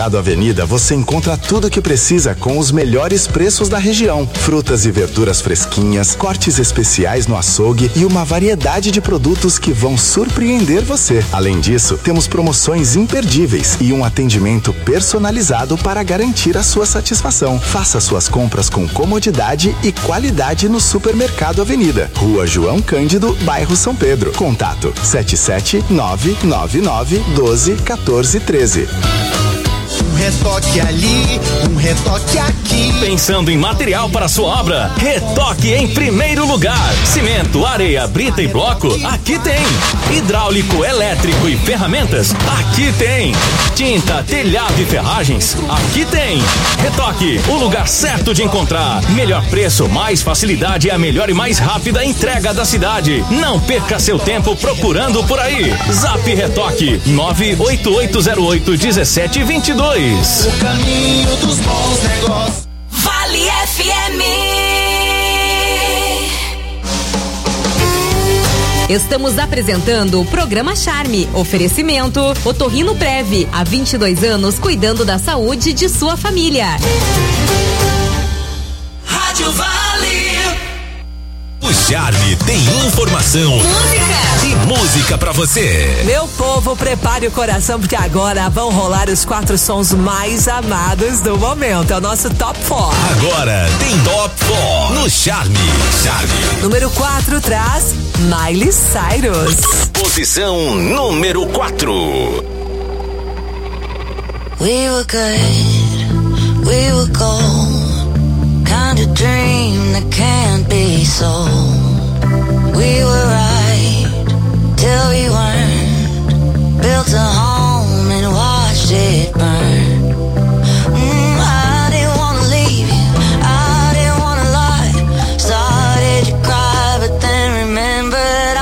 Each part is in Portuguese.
Avenida você encontra tudo o que precisa com os melhores preços da região. Frutas e verduras fresquinhas, cortes especiais no açougue e uma variedade de produtos que vão surpreender você. Além disso, temos promoções imperdíveis e um atendimento personalizado para garantir a sua satisfação. Faça suas compras com comodidade e qualidade no Supermercado Avenida. Rua João Cândido, bairro São Pedro. Contato 77999121413. Um retoque ali, um retoque aqui. Pensando em material para sua obra? Retoque em primeiro lugar. Cimento, areia, brita e bloco? Aqui tem. Hidráulico, elétrico e ferramentas? Aqui tem. Tinta, telhado e ferragens? Aqui tem. Retoque, o lugar certo de encontrar. Melhor preço, mais facilidade e a melhor e mais rápida entrega da cidade. Não perca seu tempo procurando por aí. Zap Retoque 988081722. O caminho dos bons negócios. Vale FM. Estamos apresentando o programa Charme. Oferecimento Otorrino Prev, há 22 anos cuidando da saúde de sua família. Rádio Vale. O Charme tem informação. E música pra você. Meu povo, prepare o coração porque agora vão rolar os 4 sons mais amados do momento. É o nosso Top 4. Agora tem Top 4 no Charme. Número 4 traz Miley Cyrus. Posição número 4. We were good, we were gold, kind of dream that can't be sold. We were right till we weren't, built a home and watched it burn. I didn't wanna leave you, I didn't wanna lie. Started to cry but then remembered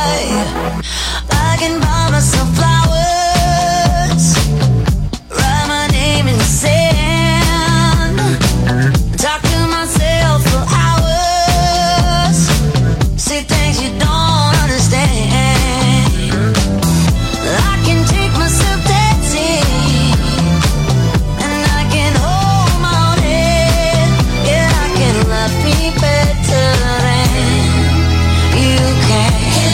I can buy myself flowers, write my name in the sand, talk to myself for hours, say things you don't understand. I can take myself dancing, and I can hold my own head. Yeah, I can love me better than you can.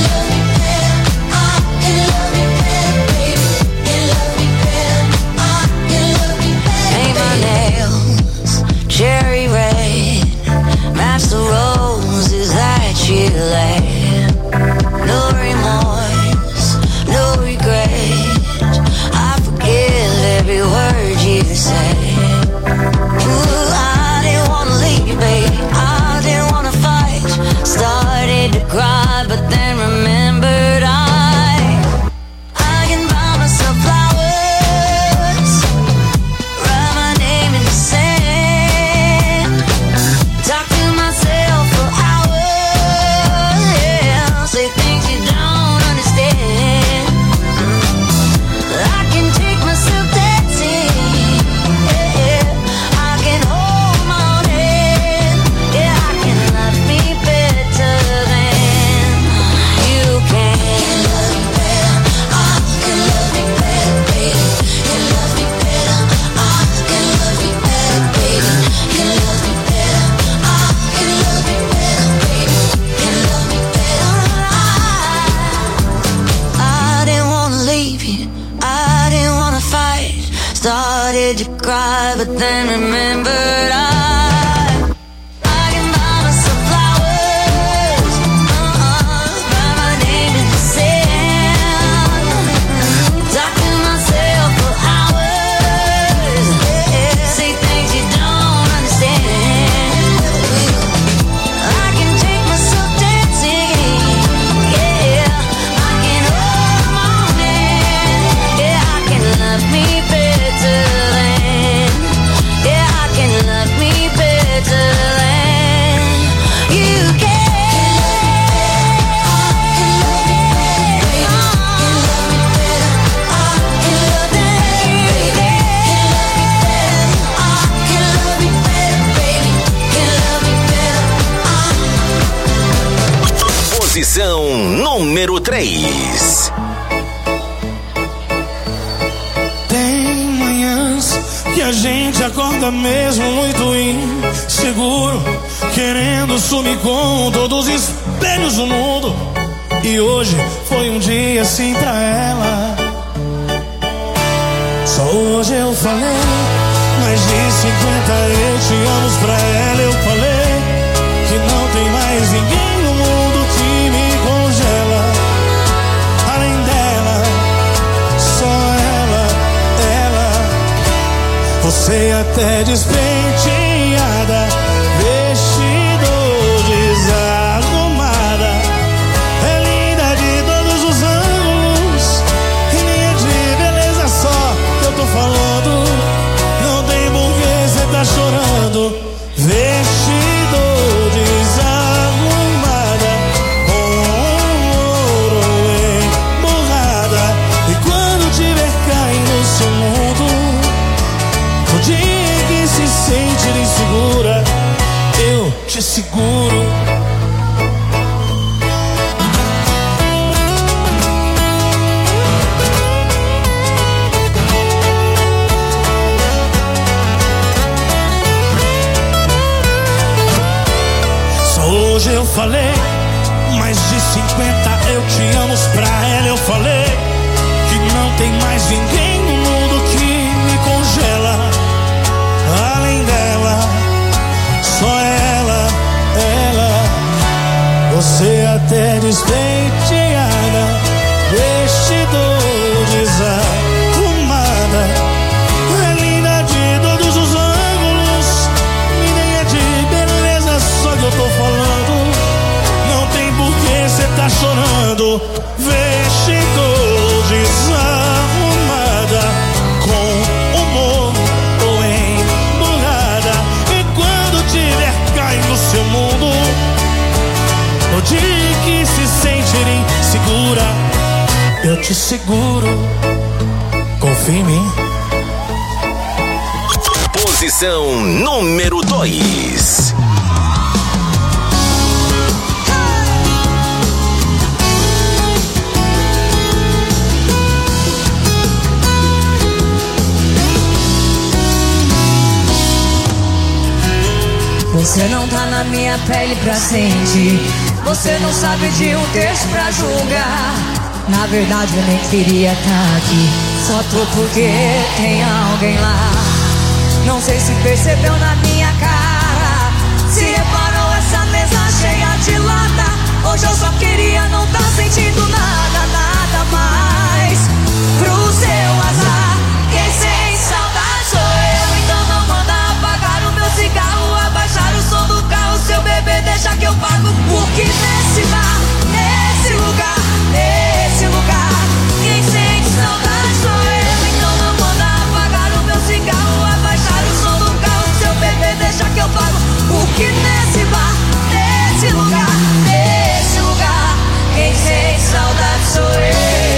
Paint my nails cherry red, match the roses that you laid. No remorse, no regret, I forgive every word you said. Ooh, I didn't wanna leave you, babe, I didn't wanna fight. Started to cry, but then remembered I can buy myself flowers, write my name in the sand, talk to myself for hours, yeah, say things you don't understand. I can take myself dancing, yeah, I can hold my own head, yeah, I can love me better than you can. I can love you better, baby. Can love me better. I can love you better, baby. Can love me better. I can love you better, baby. Can love me better. I didn't wanna leave you. I didn't wanna fight. Started to cry, but then remembered I can buy myself flowers, write my name in the sand, talk to myself for hours, yeah, say things you don't understand. I can take myself dancing, yeah, I can hold my own hand, yeah, I can love me better than, yeah, I can love me better than you can. Posição número 3. Tem manhãs E a gente acorda mesmo muito inseguro, querendo sumir com todos os espelhos do mundo. E hoje foi um dia assim pra ela. Só hoje eu falei mais de 50 eu te amo pra ela. Eu falei que não tem mais ninguém no mundo que me congela. Além dela, só ela. Você até despenteada, vestido desarrumada, é linda de todos os ângulos, e nem é de beleza só que eu tô falando. Não tem porquê cê tá chorando. Vestido desarrumada, com ouro emburrada, e quando tiver caindo no seu mundo, no dia que se sente insegura, eu te seguro. Só hoje eu falei mais de 50 eu te amo pra ela. Eu falei que não tem mais ninguém no mundo que me congela. Além dela, só ela. Você até despenteada, vestido desarrumada, é linda de todos os ângulos, e nem é de beleza só que eu tô falando. Não tem porquê cê tá chorando. Vestido desarrumada, com humor ou emburrada, e quando tiver caindo no seu mundo, no dia que se sentir insegura, eu te seguro. Confia em mim. Posição número 2. Você não tá na minha pele pra sentir. Você não sabe de um terço pra julgar. Na verdade eu nem queria tá aqui, só tô porque tem alguém lá. Não sei se percebeu na minha cara, se reparou essa mesa cheia de lata. Hoje eu só queria não tá sentindo nada, nada mais. Pro seu azar, quem sem saudade sou eu. Então não manda apagar o meu cigarro, abaixar o som do carro. Seu bebê deixa que eu pago, porque nesse bar, nesse lugar, quem sente saudade sou eu. Então não manda apagar o meu cigarro, abaixar o som do carro. Seu bebê deixa que eu pago, porque nesse bar, nesse lugar, quem sente saudade sou eu.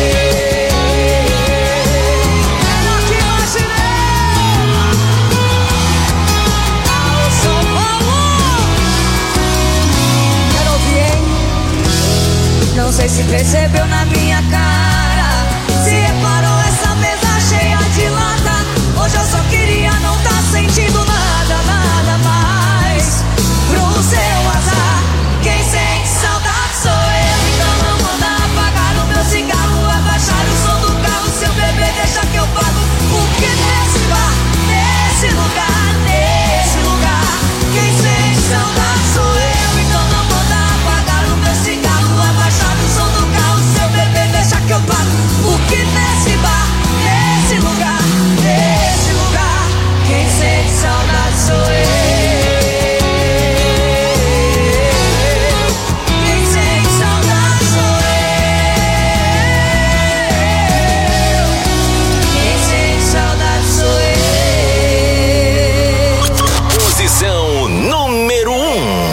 Não sei se percebeu na minha cara, se reparou essa mesa cheia de lata. Hoje eu só queria não tá sentindo nada, nada mais. Pro seu azar, quem sente saudade sou eu. Então não manda apagar o meu cigarro, abaixar o som do carro. Seu bebê deixa que eu pago, porque nesse bar, nesse lugar, quem sente saudade sou eu. Então não manda apagar o meu cigarro, abaixar o som do carro. Seu bebê deixa que eu pago, porque nesse bar, nesse lugar, quem sente saudade sou eu. Quem sente saudade sou eu. Quem sente saudade sou eu. Posição número 1.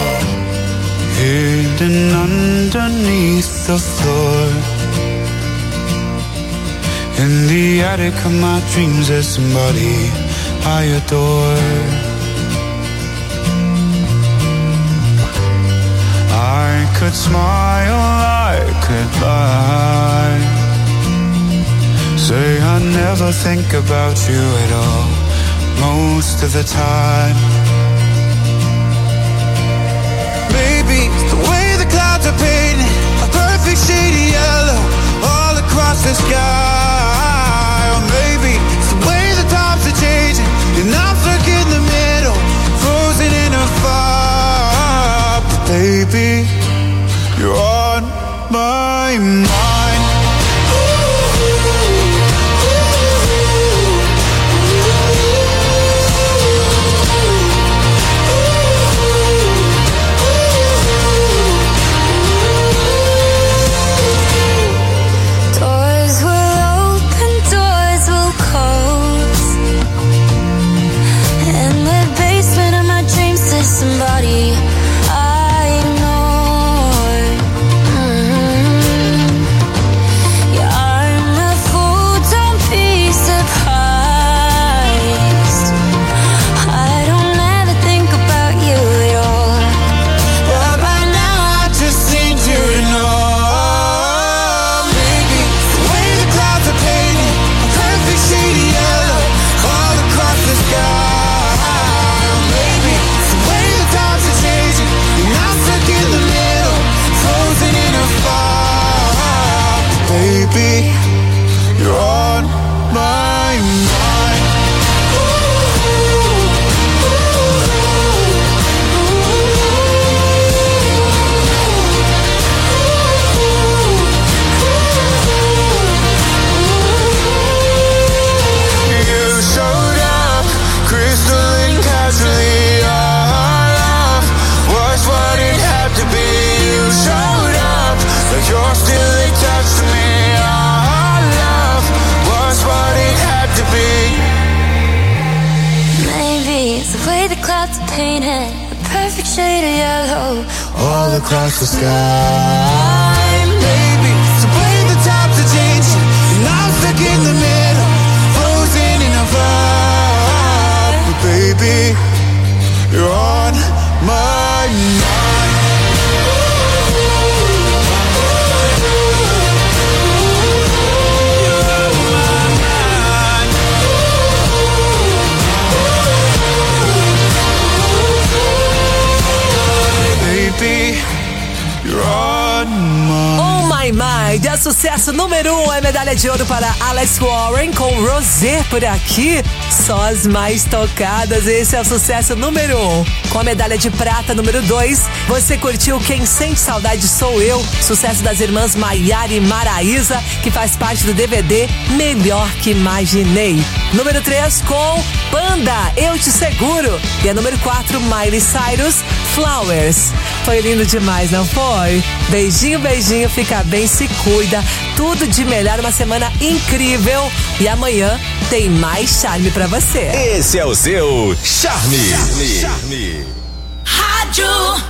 Hidden underneath the floor, in the attic of my dreams, there's somebody I adore. I could smile, I could lie, say I never think about you at all, most of the time. Maybe it's the way the clouds are painted, a perfect shade of yellow all across the sky. Or maybe it's the way the times are changing and I'm stuck in the middle, frozen in a fire. But baby, you're on my mind. Doors will open, doors will close. In the basement of my dreams, there's somebody I ignored. Yeah, I'm a fool, don't be surprised. I don't ever think about you at all. But by now I just need you to know. Maybe it's the way the clouds are painted, a perfect shade of yellow all across the sky. Or maybe it's the way the times are changing and I'm stuck in the middle, frozen in a fire. Baby, you're on my mind. You showed up, crystalline casually. Our love was what it had to be. You showed up, like you're still attached to me. Our love was what it had to be. Maybe it's the way the clouds are painted, a perfect shade of yellow All across the sky. Maybe it's the way the times are changing and I'm stuck in the middle, frozen in a fire. But baby, you're on my mind. You're on my mind. Baby, you're on my Oh My Mind, é sucesso número 1, é medalha de ouro para Alex Warren com Rosé por aqui. Só as mais tocadas, esse é o sucesso número 1. Com a medalha de prata número 2, você curtiu Quem Sente Saudade Sou Eu, sucesso das irmãs Maiara e Maraísa, que faz parte do DVD Melhor Que Imaginei. Número 3 com Panda, Eu Te Seguro. E a número 4, Miley Cyrus, Flowers. Foi lindo demais, não foi? Beijinho, beijinho, fica bem, se cuida. Tudo de melhor, uma semana incrível. E amanhã tem mais charme pra você. Esse é o seu Charme. Rádio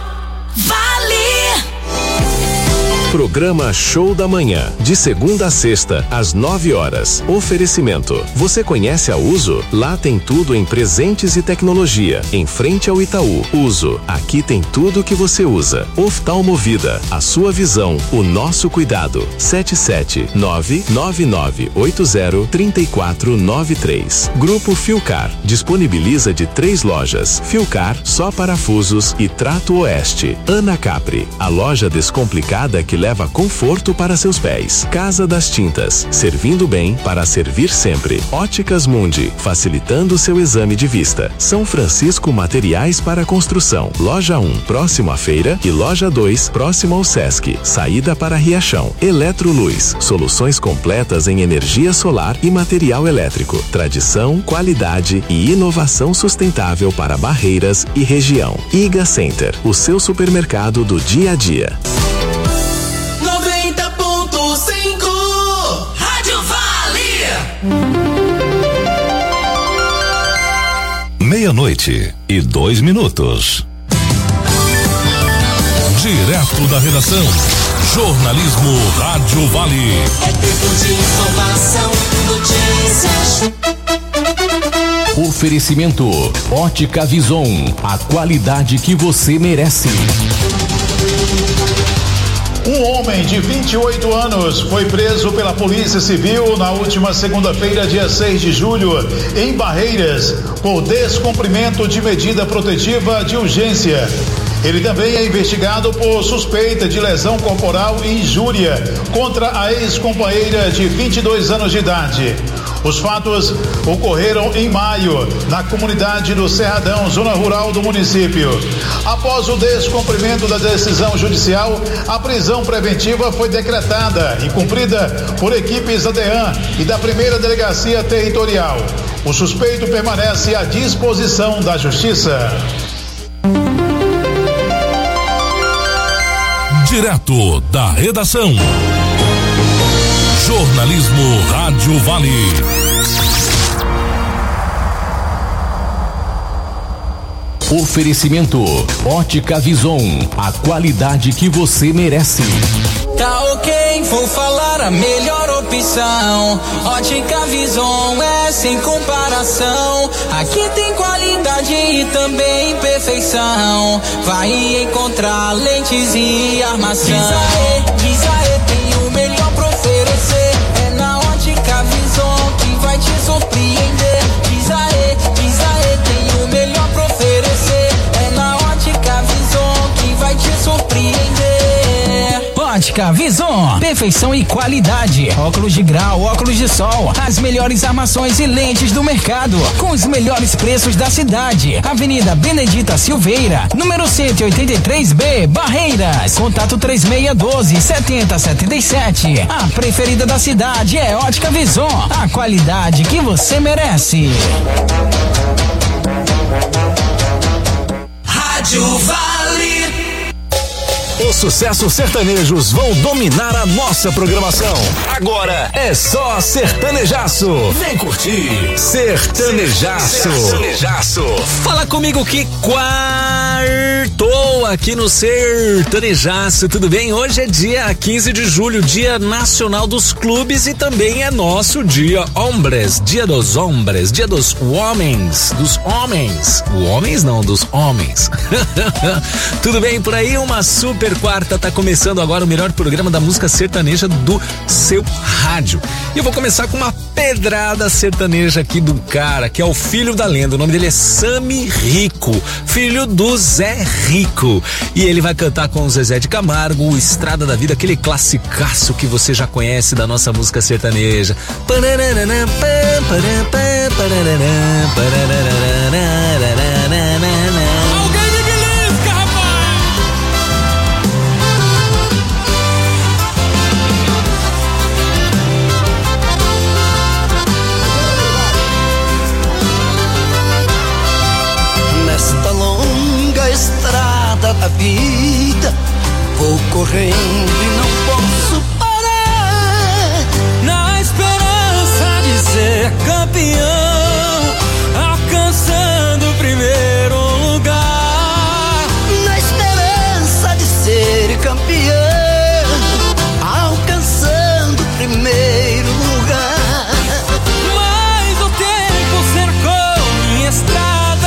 Vale. Programa Show da Manhã, de segunda a sexta, às 9 horas. Oferecimento. Você conhece a Uso? Lá tem tudo em presentes e tecnologia. Em frente ao Itaú. Uso. Aqui tem tudo que você usa. Oftalmovida. A sua visão, o nosso cuidado. 77999803493. Grupo Filcar. Disponibiliza de 3 lojas. Filcar, só parafusos e Trato Oeste. Ana Capri. A loja descomplicada que leva conforto para seus pés. Casa das Tintas, servindo bem para servir sempre. Óticas Mundi, facilitando seu exame de vista. São Francisco Materiais para Construção. Loja 1, próximo à feira, e loja 2, próximo ao Sesc. Saída para Riachão. Eletroluz, soluções completas em energia solar e material elétrico. Tradição, qualidade e inovação sustentável para Barreiras e região. Iga Center, o seu supermercado do dia a dia. 90.5 Rádio Vale. 12:02. Direto da redação, jornalismo Rádio Vale. É tempo de informação, notícias. Oferecimento Ótica Vison, a qualidade que você merece. Um homem de 28 anos foi preso pela Polícia Civil na última segunda-feira, dia 6 de julho, em Barreiras, por descumprimento de medida protetiva de urgência. Ele também é investigado por suspeita de lesão corporal e injúria contra a ex-companheira de 22 anos de idade. Os fatos ocorreram em maio, na comunidade do Cerradão, zona rural do município. Após o descumprimento da decisão judicial, a prisão preventiva foi decretada e cumprida por equipes da DEAN e da primeira delegacia territorial. O suspeito permanece à disposição da Justiça. Direto da redação. Jornalismo Rádio Vale. Oferecimento Ótica Vison, a qualidade que você merece. Tá ok, vou falar a melhor opção. Ótica Vison é sem comparação. Aqui tem qualidade e também perfeição. Vai encontrar lentes e armação. Diz aê, tem o melhor pra oferecer. É na Ótica Vison que vai te surpreender. Diz aê, tem o melhor pra oferecer. É na Ótica Vison que vai te surpreender. Ótica Vison, perfeição e qualidade. Óculos de grau, óculos de sol, as melhores armações e lentes do mercado, com os melhores preços da cidade. Avenida Benedita Silveira, número 183B, Barreiras. Contato 3612-7077. A preferida da cidade é Ótica Vison, a qualidade que você merece. Rádio Vale. Os sucessos sertanejos vão dominar a nossa programação. Agora é só sertanejaço. Vem curtir Sertanejaço. Fala comigo que quartou aqui no Sertanejaço. Tudo bem? Hoje é dia 15 de julho, Dia Nacional dos Clubes e também é nosso Dia Hombres, Dia dos Hombres, Dia dos Homens, dos homens. Homens não, dos homens. Tudo bem por aí? Uma super quarta, tá começando agora o melhor programa da música sertaneja do seu rádio. E eu vou começar com uma pedrada sertaneja aqui do cara, que é o filho da lenda. O nome dele é Sami Rico, filho do Zé Rico. E ele vai cantar com o Zezé de Camargo, o Estrada da Vida, aquele classicaço que você já conhece da nossa música sertaneja. Estrada da vida, vou correndo e não posso parar, na esperança de ser campeão, alcançando o primeiro lugar, na esperança de ser campeão, alcançando o primeiro lugar, mas o tempo cercou minha estrada.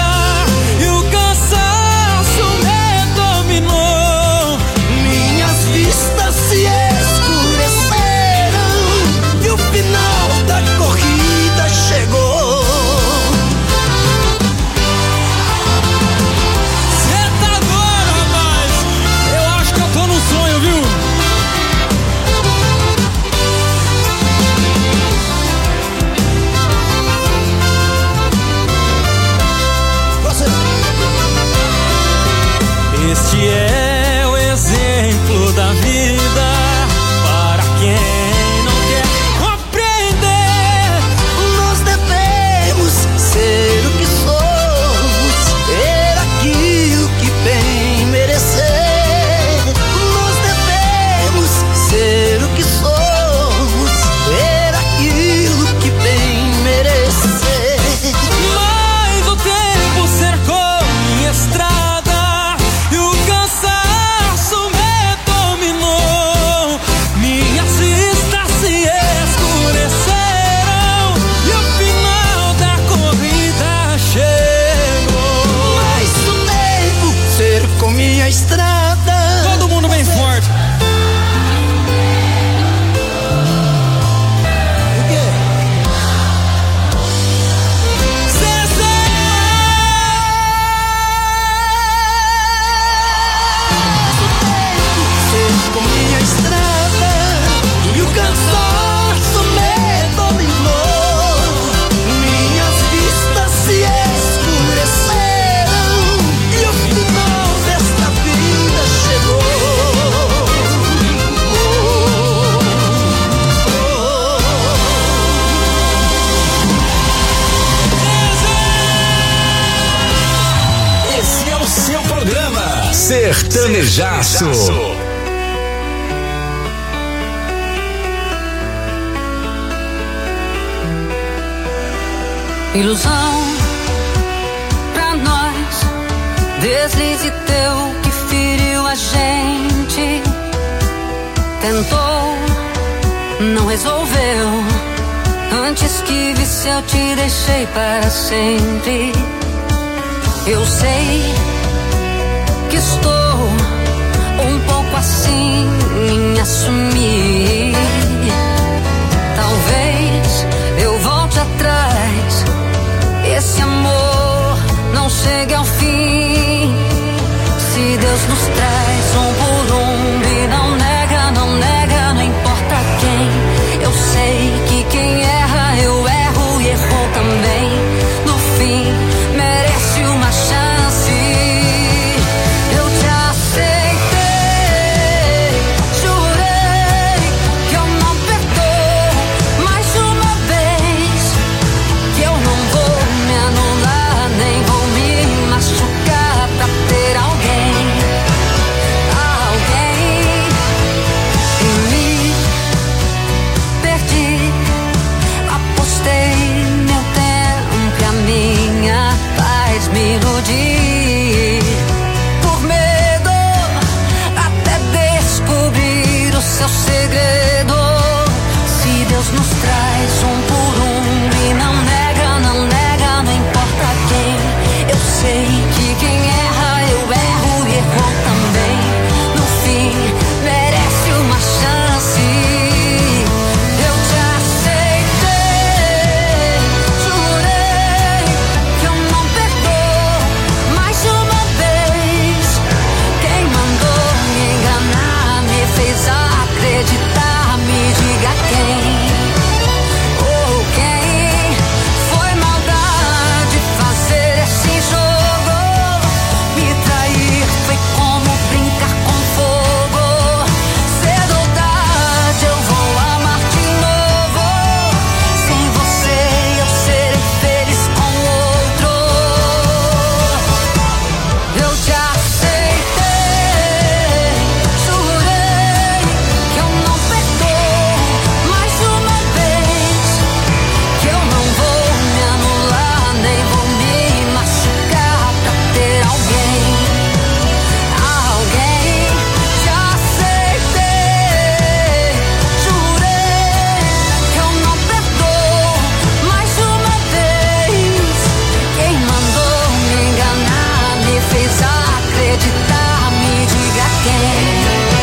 Este é o exemplo da vida para quem não quer compreender. Nós devemos ser o que somos, ter aquilo que bem merecer. Nós devemos ser o que somos, ter aquilo que bem merecer. Mas o tempo cercou minha estrada. Minha estrada. Todo mundo bem forte. Sertanejaço. Ilusão pra nós, deslize teu que feriu a gente. Tentou, não resolveu. Antes que visse eu te deixei para sempre. Eu sei que estou um pouco assim em assumir. Talvez eu volte atrás, esse amor não chegue ao fim. Se Deus nos traz por e não nega, não importa quem. Eu sei que quem erra, eu erro e errou também. No fim, merece uma chance. Eu te aceitei, jurei que eu não perdoo mais uma vez. Que eu não vou me anular, nem vou me machucar pra ter alguém. Em mim perdi, apostei meu tempo e a minha paz me iludi. Por medo até descobrir o seu segredo. Se Deus nos traz por e não nega, não importa quem. Eu sei que quem erra, eu erro e errou também. No fim, merece uma chance. Eu te aceitei, jurei que eu não perdoo mais uma vez. Quem mandou me enganar, me fez acreditar, me diga quem. Ou quem foi maldade fazer esse jogo. Me trair foi como brincar com fogo. Cedo ou tarde eu vou amar de novo. Sem você eu serei feliz com outro. Eu te aceitei, jurei que eu não perdoo mais uma vez. Que eu não vou me anular, nem vou me machucar pra ter alguém. Te aceitei, jurei que eu não perdoo mais uma vez. Quem mandou me enganar, me fez acreditar, me diga quem.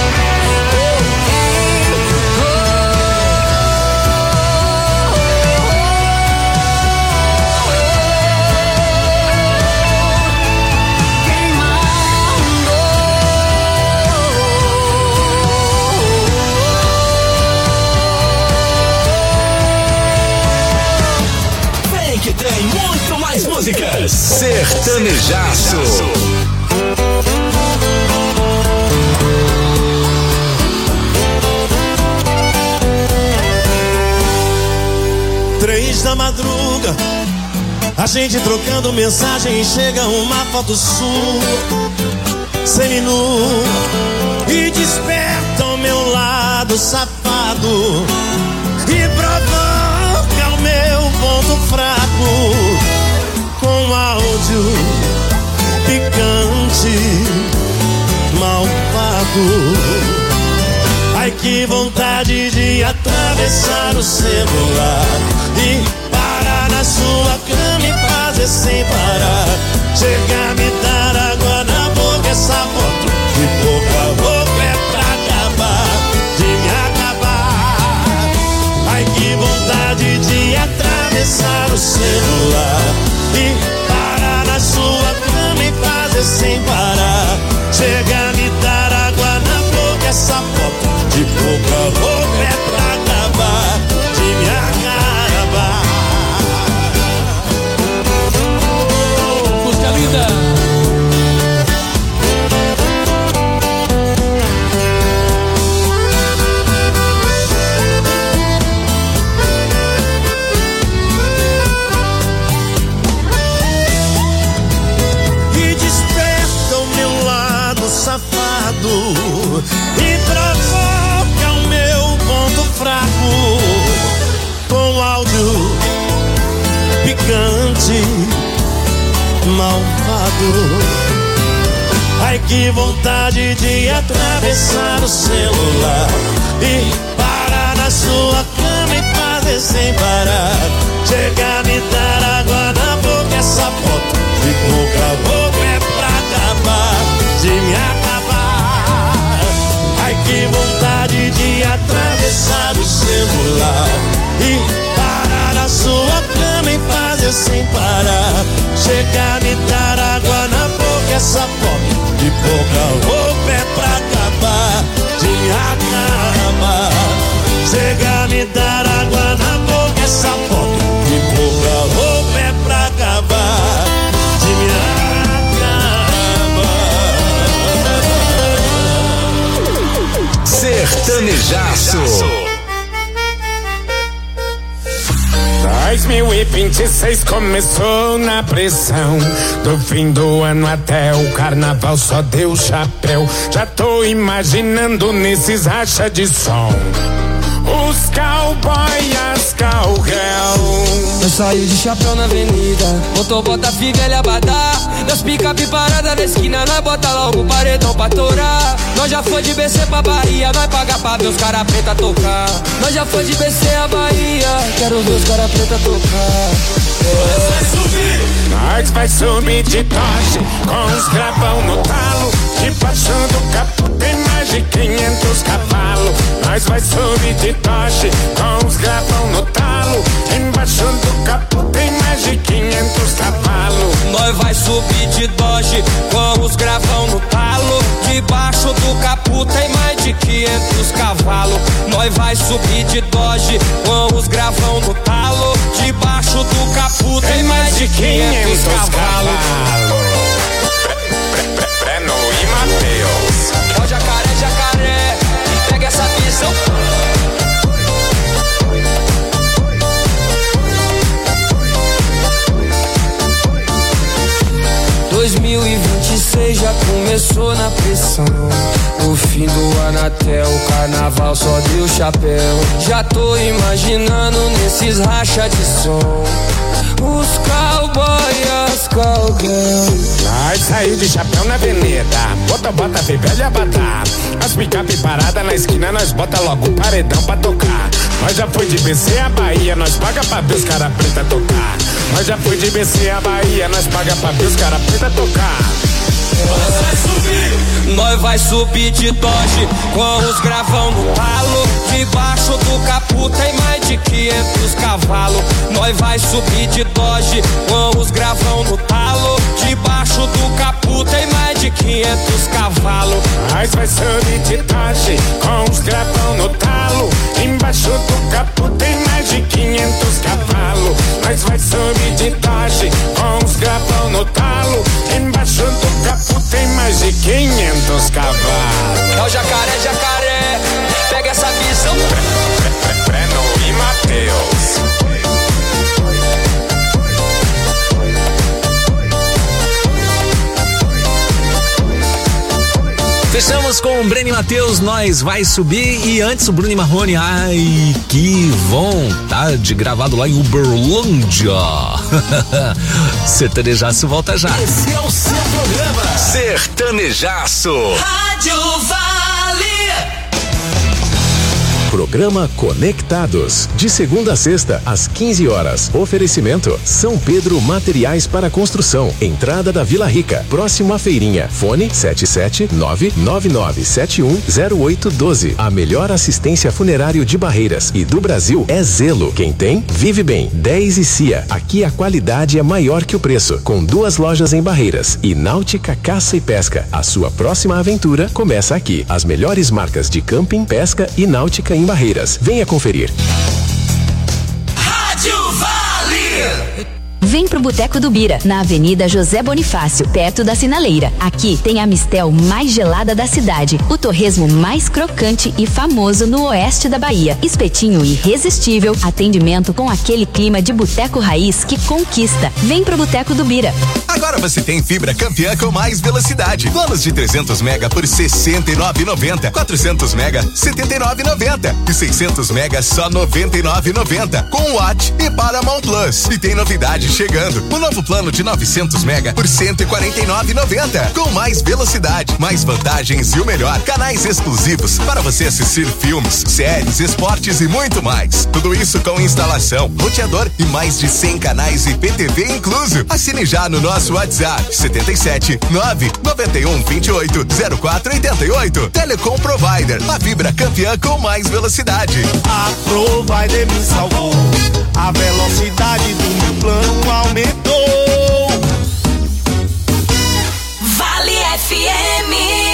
Vem que tem muito mais músicas. Sertanejaço. Três da madruga, a gente trocando mensagem e chega uma foto sua, seminua, e desperta o meu lado safado e provoca o meu ponto fraco com áudio picante, malvado. Ai, que vontade de atravessar o celular e parar na sua cama e fazer sem parar. Chega a me dar água na boca, essa foto de boca a boca é pra acabar, de me acabar. Ai, que vontade de atravessar o celular e parar na sua cama e fazer sem parar. Chega a me dar água na boca, essa foto de boca a boca é pra acabar, de me acabar. Música linda. malvado. Ai, que vontade de atravessar o celular e parar na sua cama e fazer sem parar. Chega a me dar água na boca, essa foto de boca a boca é pra acabar, de me acabar. Ai, que vontade de atravessar o celular e parar na sua cama e fazer sem parar. Chega a me dar água na boca, essa foto de boca a boca é pra acabar, de me acabar. Chega a me dar água na boca, essa foto de boca a boca é pra acabar, de me acabar. Sertanejaço. 2026 começou na pressão. Do fim do ano até o carnaval só deu chapéu. Já tô imaginando nesses racha de som os cowboy, as cowgirl. Eu saio de chapéu na avenida, botou bota fivelha badá. Das picape parada na esquina, nós bota logo o paredão pra torar. Nós já foi de BC pra Bahia, nós paga pra ver os cara preta tocar. Nós já foi de BC a Bahia, quero ver os cara preta tocar. Nós vai subir de Dodge com os gravão no talo. Debaixo do capô tem mais de 500 cavalos. Nós vai subir de Dodge com os gravão no talo. Embaixo do capô tem mais de 500 cavalos. Nós vai subir de Dodge com os gravão no talo. Debaixo do capô tem mais de 500 cavalos. Nós vai subir de Dodge com os gravão no talo. Debaixo do capô tem mais de 500 cavalos. Breno e Matheus. Ó jacaré, jacaré, pega essa visão. Já começou na pressão. O fim do ano até o carnaval só deu chapéu. Já tô imaginando nesses racha de som os cowboy, as cowgirl. Nós saiu de chapéu na avenida, bota velha batá. As picape parada na esquina, nós bota logo o paredão pra tocar. Nós já foi de BC a Bahia, nós paga pra ver os cara preta tocar. Nós já foi de BC a Bahia, nós paga pra ver os cara preta tocar. Nós vai subir de Dodge com os gravão no talo. Debaixo do capô tem mais de 500 cavalos. Nós vai subir de Dodge com os gravão no talo. Debaixo do capô tem mais de 500 cavalos. Nós vai subir de Dodge com os gravão no talo. Embaixo do capô tem mais de 500 cavalos. Nós vai subir de Dodge com os gravão no talo. Embaixo do capô tem mais de 500 cavalos. É o jacaré, jacaré, pega essa visão. Breno e Matheus. Fechamos com o Breno e Matheus, nós vai subir. E antes o Bruno e Marrone, ai que vontade, gravado lá em Uberlândia. Sertanejaço volta já. Esse é o seu programa Sertanejaço. Rádio Vale. Programa Conectados, de segunda a sexta, às 15 horas. Oferecimento São Pedro Materiais para Construção, entrada da Vila Rica, próximo à feirinha. Fone 77999710812. A melhor assistência funerário de Barreiras e do Brasil é Zelo. Quem tem, vive bem. 10 e Cia. Aqui a qualidade é maior que o preço. Com 2 lojas em Barreiras e Náutica Caça e Pesca. A sua próxima aventura começa aqui. As melhores marcas de camping, pesca e náutica em Barreiras. Venha conferir. Rádio Vale. Vem pro Boteco do Bira, na Avenida José Bonifácio, perto da Sinaleira. Aqui tem a mistel mais gelada da cidade, o torresmo mais crocante e famoso no oeste da Bahia, espetinho irresistível, atendimento com aquele clima de boteco raiz que conquista. Vem pro Boteco do Bira. Agora você tem fibra Campeã com mais velocidade. Planos de 300 mega por R$ 69,90. 400 mega, R$ 79,90. E 600 mega, só R$ 99,90. Com Watt e Paramount Plus. E tem novidade chegando. O novo plano de 900 mega por R$ 149,90. Com mais velocidade, mais vantagens e o melhor, canais exclusivos para você assistir filmes, séries, esportes e muito mais. Tudo isso com instalação, roteador e mais de 100 canais IPTV incluso. Assine já no nosso WhatsApp 77 991 28 0488. Telecom Provider, a fibra campeã com mais velocidade. A Provider me salvou, a velocidade do meu plano aumentou. Vale FM,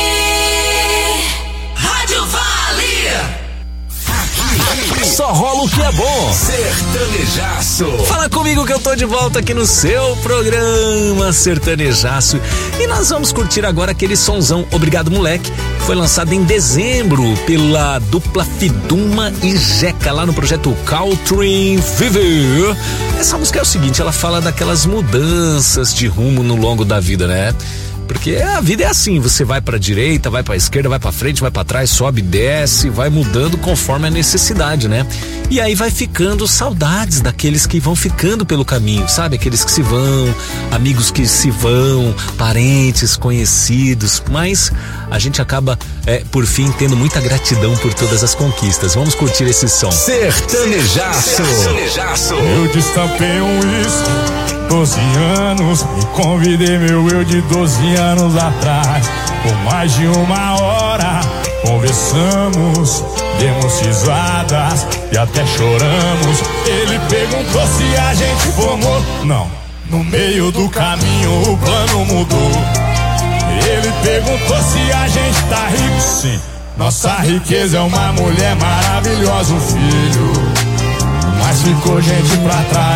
Rádio Vale. Só rola o que é bom. Sertanejaço. Fala comigo que eu tô de volta aqui no seu programa Sertanejaço. E nós vamos curtir agora aquele sonzão Obrigado Moleque, que foi lançado em dezembro pela dupla Fiduma e Jeca, lá no projeto Caltrim Viver. Essa música é o seguinte, ela fala daquelas mudanças de rumo no longo da vida, né? Porque a vida é assim, você vai pra direita, vai pra esquerda, vai pra frente, vai pra trás, sobe, desce, vai mudando conforme a necessidade, né? E aí vai ficando saudades daqueles que vão ficando pelo caminho, sabe? Aqueles que se vão, amigos que se vão, parentes, conhecidos, mas a gente acaba, por fim, tendo muita gratidão por todas as conquistas. Vamos curtir esse som. Sertanejaço. Eu destampei um uísque, 12 anos, e convidei meu eu de 12 anos atrás. Por mais de uma hora conversamos, demos risadas e até choramos. Ele perguntou se a gente formou. Não, no meio do caminho o plano mudou. Ele perguntou se a gente tá rico. Sim, nossa riqueza é uma mulher maravilhosa, um filho, mas ficou gente pra trás.